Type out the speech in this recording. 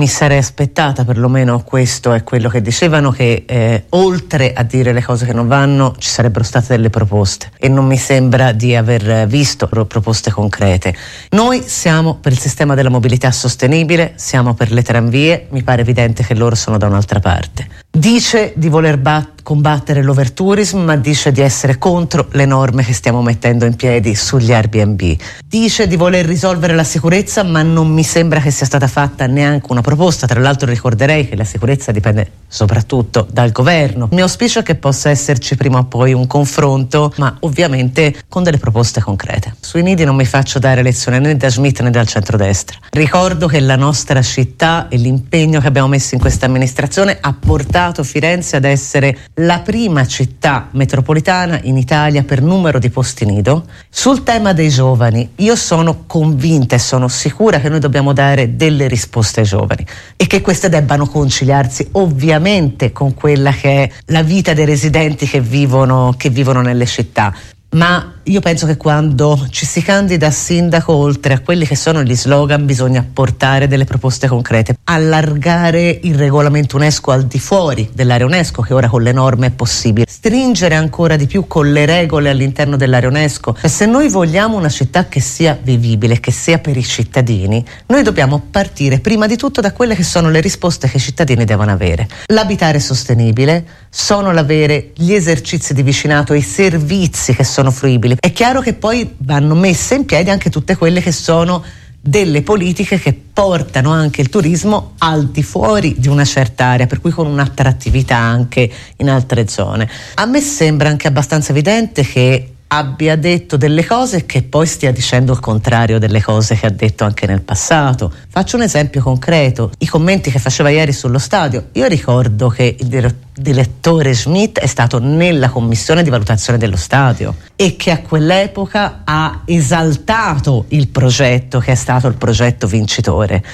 mi sarei aspettata, perlomeno questo è quello che dicevano, che oltre a dire le cose che non vanno ci sarebbero state delle proposte, e non mi sembra di aver visto proposte concrete. Noi siamo per il sistema della mobilità sostenibile, siamo per le tranvie, mi pare evidente che loro sono da un'altra parte. Dice di voler combattere l'overtourism, ma dice di essere contro le norme che stiamo mettendo in piedi sugli Airbnb. Dice di voler risolvere la sicurezza, ma non mi sembra che sia stata fatta neanche una proposta. Tra l'altro ricorderei che la sicurezza dipende soprattutto dal governo. Il mio auspicio è che possa esserci prima o poi un confronto, ma ovviamente con delle proposte concrete. Sui nidi non mi faccio dare lezione né da Schmidt né dal centrodestra. Ricordo che la nostra città e l'impegno che abbiamo messo in questa amministrazione ha portato Firenze ad essere la prima città metropolitana in Italia per numero di posti nido. Sul tema dei giovani, io sono convinta e sono sicura che noi dobbiamo dare delle risposte ai giovani e che queste debbano conciliarsi ovviamente con quella che è la vita dei residenti che vivono nelle città. Ma io penso che quando ci si candida a sindaco, oltre a quelli che sono gli slogan, bisogna portare delle proposte concrete. Allargare il regolamento UNESCO al di fuori dell'area UNESCO, che ora con le norme è possibile. Stringere ancora di più con le regole all'interno dell'area UNESCO. E se noi vogliamo una città che sia vivibile, che sia per i cittadini, noi dobbiamo partire prima di tutto da quelle che sono le risposte che i cittadini devono avere. L'abitare sostenibile, sono l'avere gli esercizi di vicinato, i servizi che sono fruibili. È chiaro che poi vanno messe in piedi anche tutte quelle che sono delle politiche che portano anche il turismo al di fuori di una certa area, per cui con un'attrattività anche in altre zone. A me sembra anche abbastanza evidente che abbia detto delle cose e che poi stia dicendo il contrario delle cose che ha detto anche nel passato. Faccio un esempio concreto: i commenti che faceva ieri sullo stadio. Io ricordo che il direttore Schmidt è stato nella commissione di valutazione dello stadio e che a quell'epoca ha esaltato il progetto che è stato il progetto vincitore.